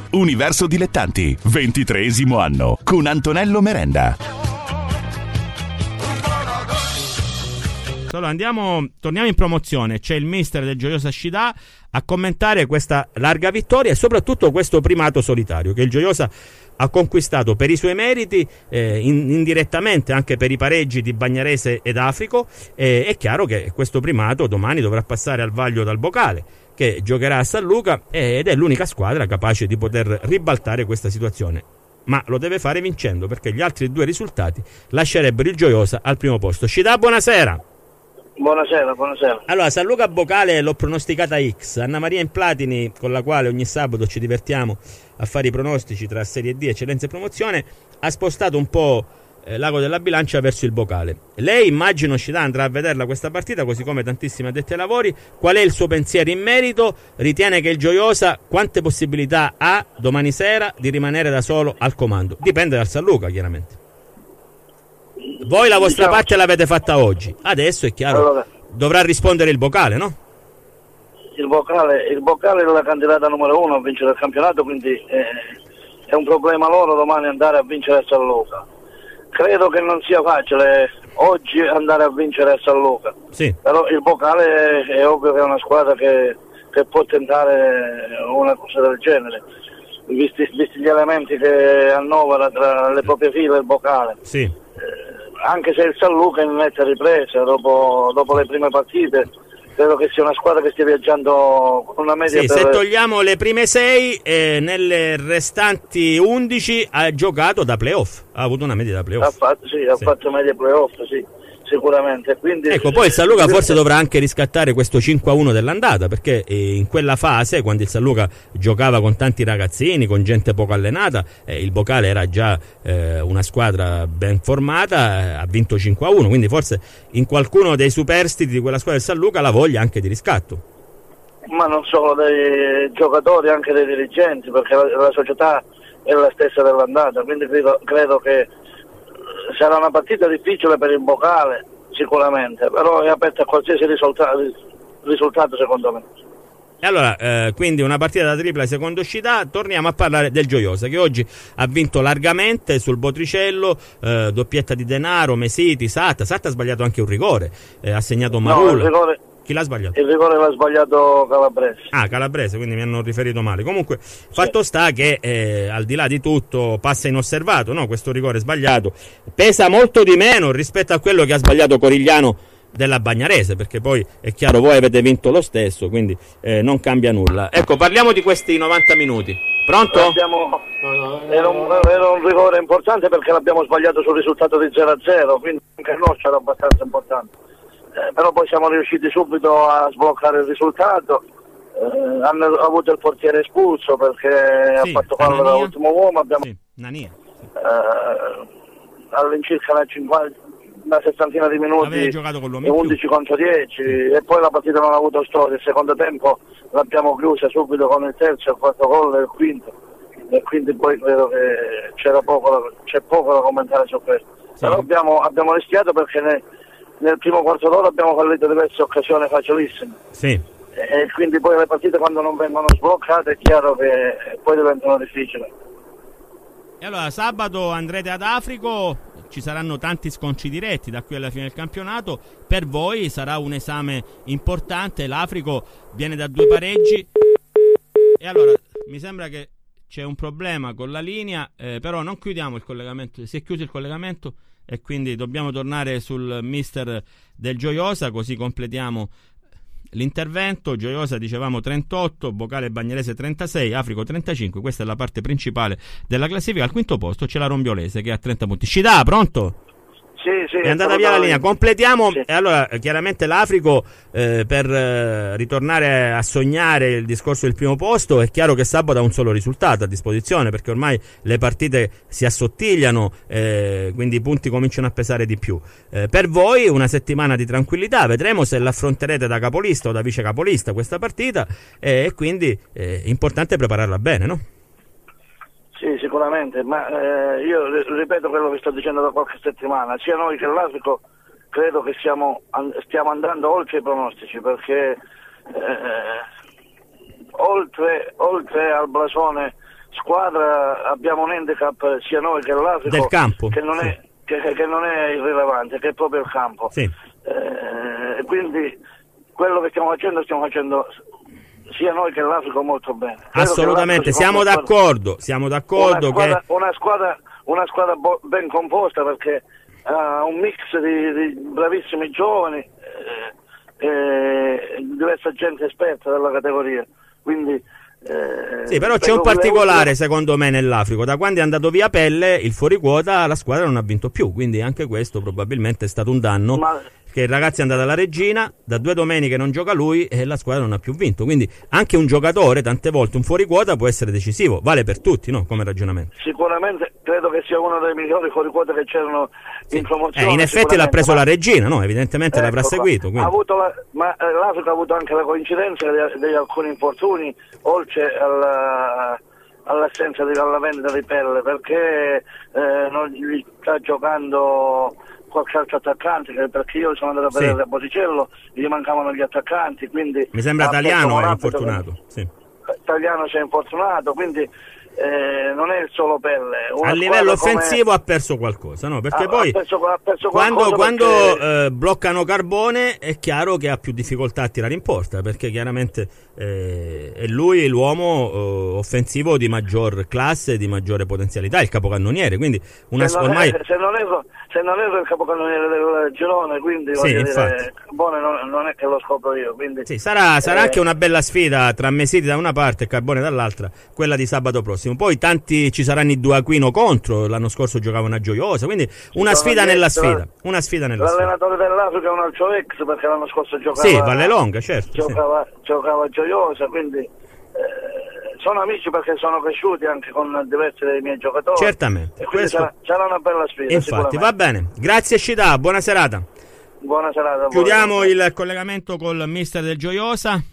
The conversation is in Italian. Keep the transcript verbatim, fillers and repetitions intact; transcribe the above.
Universo Dilettanti, ventitreesimo anno, con Antonello Merenda. Allora andiamo, torniamo in promozione. C'è il mister del Gioiosa Scida a commentare questa larga vittoria e soprattutto questo primato solitario che il Gioiosa ha conquistato per i suoi meriti, eh, in, indirettamente anche per i pareggi di Bagnarese ed Africo. Eh, è chiaro che questo primato domani dovrà passare al vaglio dal Bocale, che giocherà a San Luca ed è l'unica squadra capace di poter ribaltare questa situazione. Ma lo deve fare vincendo, perché gli altri due risultati lascerebbero il Gioiosa al primo posto. Scida, buonasera. Buonasera, buonasera. Allora, San Luca Bocale l'ho pronosticata X. Anna Maria Implatini, con la quale ogni sabato ci divertiamo a fare i pronostici tra Serie D, Eccellenza e Promozione, ha spostato un po' eh, l'ago della bilancia verso il Bocale. Lei, immagino, Scida, andrà a vederla questa partita, così come tantissimi addetti ai lavori. Qual è il suo pensiero in merito? Ritiene che il Gioiosa quante possibilità ha domani sera di rimanere da solo al comando? Dipende dal San Luca, chiaramente. Voi la vostra diciamo, parte l'avete fatta oggi, adesso è chiaro, allora, dovrà rispondere il Bocale, no? Il Bocale, il Bocale è la candidata numero uno a vincere il campionato, quindi eh, è un problema loro domani andare a vincere a San Luca. Credo che non sia facile oggi andare a vincere a San Luca, Sì. Però il Bocale è, è ovvio che è una squadra che, che può tentare una cosa del genere, visti, visti gli elementi che annovera tra le proprie file il Bocale. Sì. Anche se il San Luca è in netta ripresa dopo, dopo le prime partite, credo che sia una squadra che stia viaggiando con una media. Sì, per... se togliamo le prime sei, eh, nelle restanti undici ha giocato da playoff, ha avuto una media da playoff. Ha fatto, sì, ha sì. fatto media playoff, sì, sicuramente. Quindi, ecco, poi il San Luca forse dovrà anche riscattare questo cinque a uno dell'andata, perché in quella fase, quando il San Luca giocava con tanti ragazzini, con gente poco allenata, eh, il Bocale era già eh, una squadra ben formata, eh, ha vinto cinque a uno, quindi forse in qualcuno dei superstiti di quella squadra del San Luca la voglia anche di riscatto. Ma non solo dei giocatori, anche dei dirigenti, perché la, la società è la stessa dell'andata, quindi credo, credo che sarà una partita difficile per il Bocale, sicuramente, però è aperta a qualsiasi risultato, risultato secondo me. E allora, eh, quindi una partita da tripla secondo Scida. Torniamo a parlare del Gioiosa, che oggi ha vinto largamente sul Botricello, eh, doppietta di Denaro, Mesiti, Satta. Satta ha sbagliato anche un rigore, eh, ha segnato Marula. No, il rigore... Chi l'ha sbagliato? Il rigore l'ha sbagliato Calabrese. Ah, Calabrese, quindi mi hanno riferito male. Comunque, fatto sì. sta che eh, al di là di tutto passa inosservato, no? Questo rigore sbagliato pesa molto di meno rispetto a quello che ha sbagliato Corigliano della Bagnarese, perché poi è chiaro, voi avete vinto lo stesso, quindi eh, non cambia nulla. Ecco, parliamo di questi novanta minuti. Pronto? Abbiamo... Era, un, era un rigore importante perché l'abbiamo sbagliato sul risultato di zero a zero, quindi anche il nostro era abbastanza importante. Eh, però poi siamo riusciti subito a sbloccare il risultato. Eh, hanno avuto il portiere espulso perché sì, ha fatto fallo dall'ultimo uomo. Abbiamo sì, Nania. Eh, all'incirca una, cinquanta, una sessantina di minuti giocato con e undici contro dieci, sì. E poi la partita non ha avuto storia. Il secondo tempo l'abbiamo chiusa subito con il terzo, il quarto gol e il quinto, e quindi poi credo che c'era poco, c'è poco da commentare su questo. Sì. Però abbiamo, abbiamo rischiato perché ne, nel primo quarto d'ora abbiamo fallito diverse occasioni facilissime, sì. E quindi poi le partite quando non vengono sbloccate è chiaro che poi diventano difficili. E allora sabato andrete ad Africo, ci saranno tanti scontri diretti da qui alla fine del campionato, per voi sarà un esame importante, l'Africo viene da due pareggi e allora mi sembra che c'è un problema con la linea, eh, però non chiudiamo il collegamento, si è chiuso il collegamento e quindi dobbiamo tornare sul mister del Gioiosa, così completiamo l'intervento. Gioiosa dicevamo trentotto, Bocale Bagnarese trentasei, Africo trentacinque. Questa è la parte principale della classifica. Al quinto posto c'è la Rombiolese che ha trenta punti. Scida, pronto? Sì, sì, è andata via la linea, completiamo. Sì. E allora chiaramente l'Africo, eh, per eh, ritornare a sognare il discorso del primo posto, è chiaro che sabato ha un solo risultato a disposizione, perché ormai le partite si assottigliano, eh, quindi i punti cominciano a pesare di più. Eh, per voi una settimana di tranquillità, vedremo se l'affronterete da capolista o da vice capolista questa partita, eh, e quindi è eh, importante prepararla bene, no? Sì, sicuramente, ma eh, io ripeto quello che sto dicendo da qualche settimana, sia noi che l'Africo credo che siamo, stiamo andando oltre i pronostici, perché eh, oltre, oltre al blasone squadra abbiamo un handicap sia noi che l'Africa del campo, che non, sì. è, che, che non è irrilevante, che è proprio il campo. Sì. Eh, quindi quello che stiamo facendo stiamo facendo sia noi che l'Africa molto bene. Credo Assolutamente, siamo d'accordo, siamo d'accordo una squadra, che una squadra, una squadra bo- ben composta, perché ha un mix di, di bravissimi giovani eh, e diversa gente esperta della categoria, quindi eh, sì, però c'è un particolare secondo me nell'Africa: da quando è andato via Pelle, il fuori quota, la squadra non ha vinto più, quindi anche questo probabilmente è stato un danno. Ma, che il ragazzo è andato alla Regina, da due domeniche non gioca lui e la squadra non ha più vinto, quindi anche un giocatore tante volte un fuori quota può essere decisivo, vale per tutti, no? Come ragionamento. Sicuramente credo che sia uno dei migliori fuori quota che c'erano sì. in promozione. Eh, in effetti l'ha preso ma... la Regina, no? Evidentemente ecco, l'avrà seguito. Ha avuto la... Ma eh, l'Africa ha avuto anche la coincidenza di, di alcuni infortuni, oltre alla... all'assenza di, alla vendita di Pelle, perché eh, non gli sta giocando qualche altro attaccante, perché io sono andato a vedere sì. a Bosicello, gli mancavano gli attaccanti, quindi mi sembra Italiano è infortunato. Sì. Italiano si è infortunato, quindi eh, non è il solo Pelle. Una a livello offensivo come... ha perso qualcosa, no? Perché ha, poi ha perso, ha perso quando, quando perché... eh, bloccano Carbone è chiaro che ha più difficoltà a tirare in porta, perché chiaramente eh, è lui l'uomo eh, offensivo di maggior classe, di maggiore potenzialità, il capocannoniere, quindi una se, non ormai... è, se, non è, se non è il capocannoniere del girone, quindi sì, voglio infatti. dire, Carbone non, non è che lo scopro io, quindi sì, sarà, sarà eh... anche una bella sfida tra Mesiti da una parte e Carbone dall'altra, quella di sabato prossimo. Poi tanti ci saranno i due Aquino contro, l'anno scorso giocavano a Gioiosa, quindi una sono sfida nella detto, sfida, una sfida nella sfida. L'allenatore dell'Africa è un altro ex, perché l'anno scorso giocava sì, Vallelonga, certo, giocava, sì. giocava a Gioiosa, quindi eh, sono amici perché sono cresciuti anche con diversi dei miei giocatori. Certamente. E quindi Questo... sarà, sarà una bella sfida. Infatti, va bene. Grazie Scità, buona serata. Buona serata a voi. Chiudiamo il collegamento col mister del Gioiosa.